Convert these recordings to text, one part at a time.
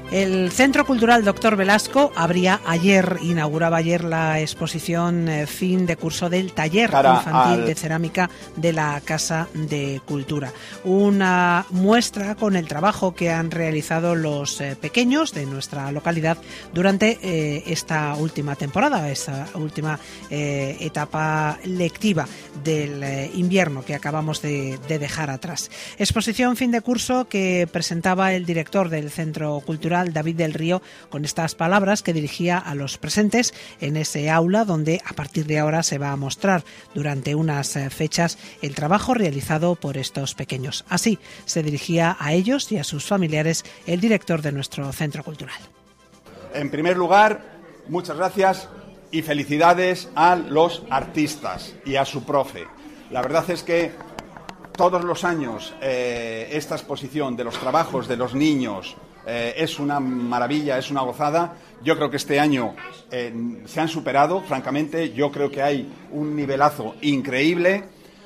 El Centro Cultural Doctor Velasco inauguraba ayer la exposición fin de curso del taller infantil de cerámica de la Casa de Cultura. Una muestra con el trabajo que han realizado los pequeños de nuestra localidad durante esta última temporada, esta última etapa lectiva del invierno que acabamos de dejar atrás. Exposición fin de curso que presentaba el director del Centro Cultural, David del Río, con estas palabras que dirigía a los presentes en ese aula donde a partir de ahora se va a mostrar durante unas fechas el trabajo realizado por estos pequeños. Así se dirigía a ellos y a sus familiares el director de nuestro centro cultural. En primer lugar, muchas gracias y felicidades a los artistas y a su profe. La verdad es que todos los años esta exposición de los trabajos de los niños es una maravilla, es una gozada. Yo creo que este año se han superado, francamente. Yo creo que hay un nivelazo increíble.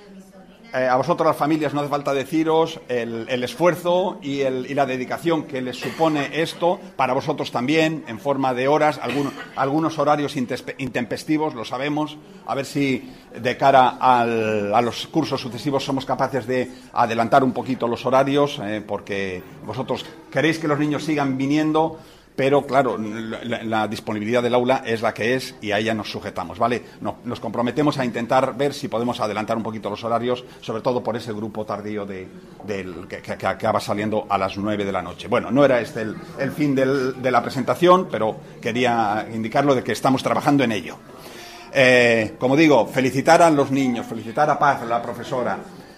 A vosotros, las familias, no hace falta deciros el esfuerzo y la dedicación que les supone esto. Para vosotros también, en forma de horas, algunos horarios intempestivos, lo sabemos. A ver si de cara a los cursos sucesivos somos capaces de adelantar un poquito los horarios, porque vosotros queréis que los niños sigan viniendo. Pero, claro, la disponibilidad del aula es la que es y a ella nos sujetamos, ¿vale? Nos comprometemos a intentar ver si podemos adelantar un poquito los horarios, sobre todo por ese grupo tardío que acaba saliendo a las 9 de la noche. Bueno, no era este el fin de la presentación, pero quería indicarlo de que estamos trabajando en ello. Como digo, felicitar a los niños, felicitar a Paz, la profesora.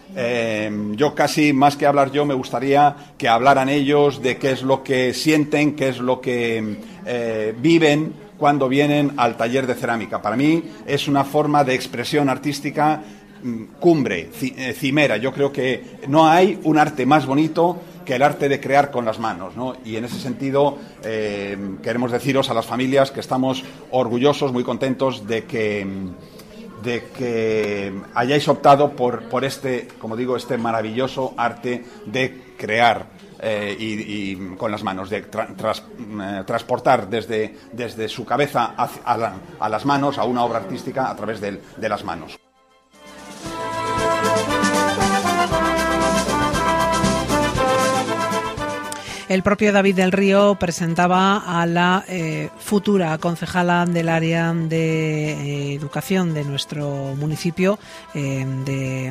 Yo casi, más que hablar yo, me gustaría que hablaran ellos de qué es lo que sienten, qué es lo que viven cuando vienen al taller de cerámica. Para mí es una forma de expresión artística cumbre, cimera. Yo creo que no hay un arte más bonito que el arte de crear con las manos, ¿no? Y en ese sentido queremos deciros a las familias que estamos orgullosos, muy contentos de que hayáis optado por este, como digo, este maravilloso arte de crear y con las manos, de transportar desde su cabeza a las manos, a una obra artística a través de las manos. El propio David del Río presentaba a la futura concejala del área de educación de nuestro municipio, del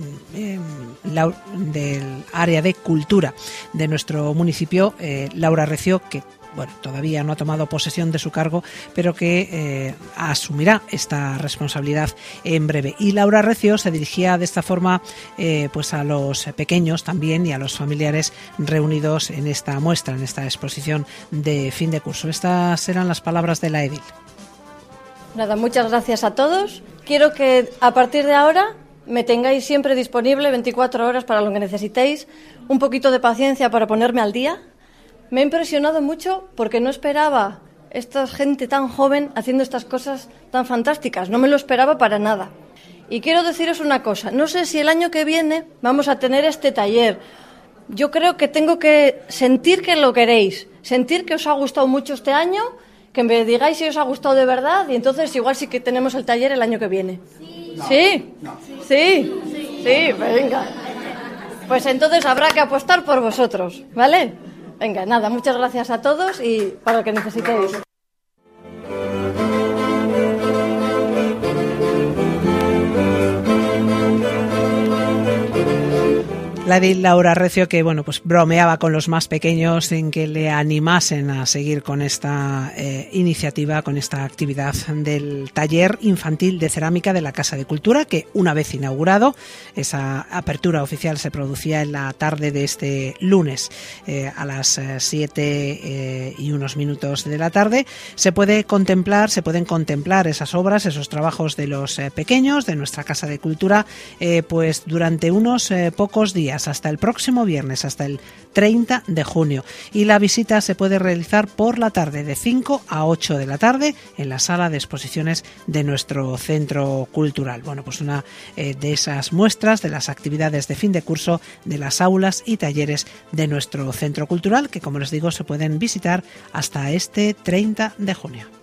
área de cultura de nuestro municipio, Laura Recio, que todavía no ha tomado posesión de su cargo, pero que asumirá esta responsabilidad en breve. Y Laura Recio se dirigía de esta forma pues a los pequeños también y a los familiares reunidos en esta muestra, en esta exposición de fin de curso. Estas eran las palabras de la edil. Nada, muchas gracias a todos. Quiero que a partir de ahora me tengáis siempre disponible 24 horas para lo que necesitéis, un poquito de paciencia para ponerme al día. Me ha impresionado mucho porque no esperaba esta gente tan joven haciendo estas cosas tan fantásticas. No me lo esperaba para nada. Y quiero deciros una cosa. No sé si el año que viene vamos a tener este taller. Yo creo que tengo que sentir que lo queréis. Sentir que os ha gustado mucho este año, que me digáis si os ha gustado de verdad y entonces igual sí que tenemos el taller el año que viene. Sí. No. ¿Sí? No. Sí. Sí. Sí, venga. Pues entonces habrá que apostar por vosotros, ¿vale? Venga, nada, muchas gracias a todos y para lo que necesitéis. La edil Laura Recio, que pues bromeaba con los más pequeños en que le animasen a seguir con esta iniciativa, con esta actividad del taller infantil de cerámica de la Casa de Cultura, que una vez inaugurado, esa apertura oficial se producía en la tarde de este lunes a las 7 y unos minutos de la tarde. Se pueden contemplar esas obras, esos trabajos de los pequeños de nuestra Casa de Cultura, pues durante unos pocos días. días, hasta el próximo viernes, hasta el 30 de junio. Y la visita se puede realizar por la tarde, de 5 a 8 de la tarde, en la sala de exposiciones de nuestro centro cultural. Bueno, pues una de esas muestras de las actividades de fin de curso de las aulas y talleres de nuestro centro cultural, que, como les digo, se pueden visitar hasta este 30 de junio.